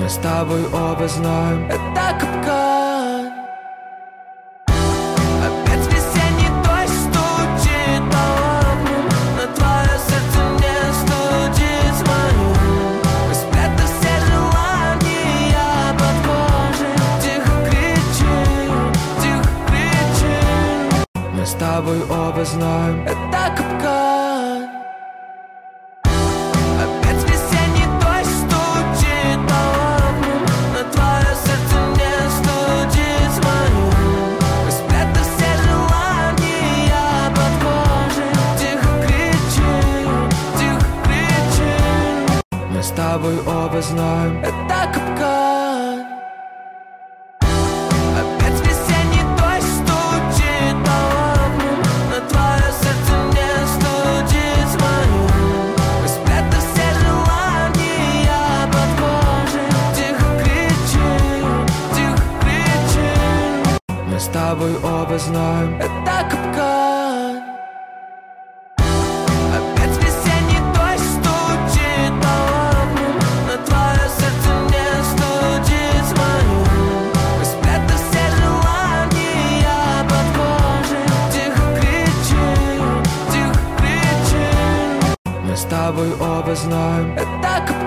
Мы с тобой оба знаем, это капкан. Опять весенний дождь стучит по окнам, но твое сердце не стучит в моем. И спрятав все желания под кожей, тихо кричим, тихо кричим. Мы с тобой оба знаем, это капкан. Опять весенний дождь стучит по окнам, но твое сердце не стучит в моем. И спрятав все желания под кожей, тихо кричим, тихо кричим. Мы с тобой оба знаем, это капкан. Опять весенний дождь стучит по окнам, но твое сердце не стучит в моем. И спрятав все желания под кожей, тихо кричим, тихо кричим. Мы с тобой оба знаем, это капкан. Опять весенний дождь стучит по окнам, но твое сердце не стучит в моем. И спрятав все желания под кожей, тихо кричим, тихо кричим. Мы с тобой оба знаем, это капкан.